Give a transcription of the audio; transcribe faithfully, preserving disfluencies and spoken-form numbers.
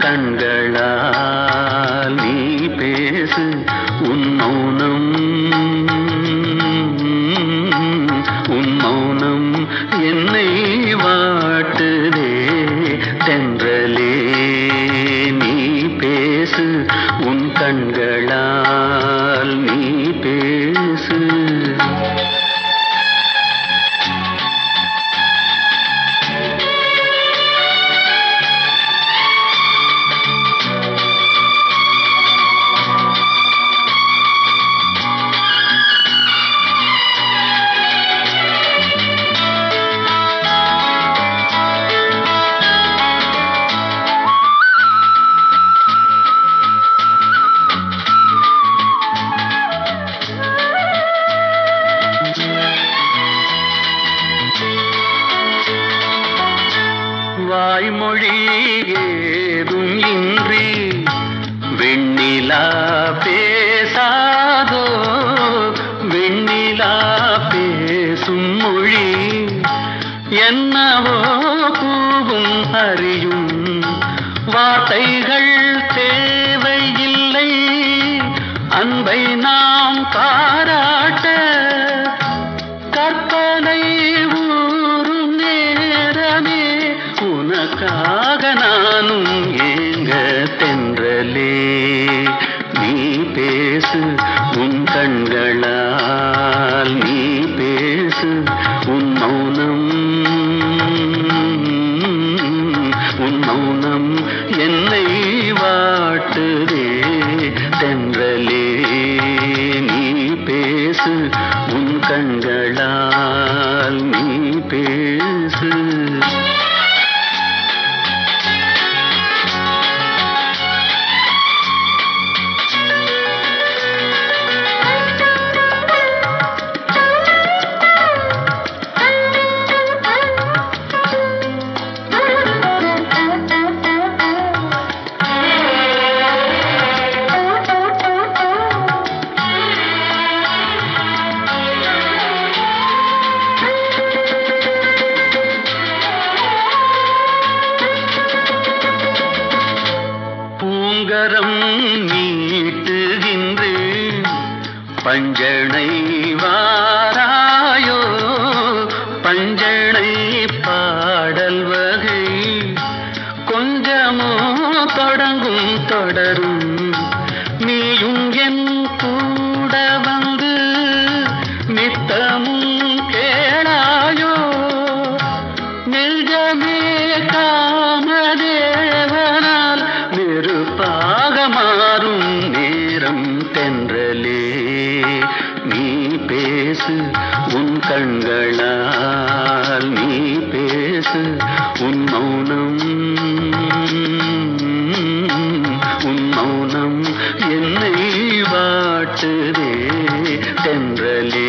கண்களால் நீ பேசு உன் மௌனம் உன் மௌனம் என்னை வாட்டுதே தென்றலே நீ பேசு உன் கண்களால் நீ பேசு. வாய்மொழி ஏதும் இன்றி வெண்ணிலா பேசாதோ வெண்ணிலா பேசும் மொழி என்னவோ கூவும் அறியும் வார்த்தைகள் தேவையில்லை அன்பை நாம் பாராட்ட கற்பனை ஊரும் நேரமே உனக்காக நானும் ஏங்க தென்றலே நீ பேசு உன் கண்களால் நீ பேசு உன் மௌனம் உன் மௌனம் என்னை வாட்டுதே தென்றலே நீ பேசு உன் கண்களால் நீ பேசு. பூங்கரம் நீட்டுகின்றேன் பஞ்சனை வாராயோ பஞ்சனை பாடல் வகை கொஞ்சமோ தொடங்கும் தொடரும் நீயும் என் கூட வந்து நித்தமும் கேளாயோ நெஞ்சமே காமதேவனால் நெருப்பாக மாறும் நேரம் தென்றலே நீ பேசு உன் கண்களால் நீ பேசு உன் மௌனம் உன் மௌனம் என்னை வாட்டுதே தென்றலே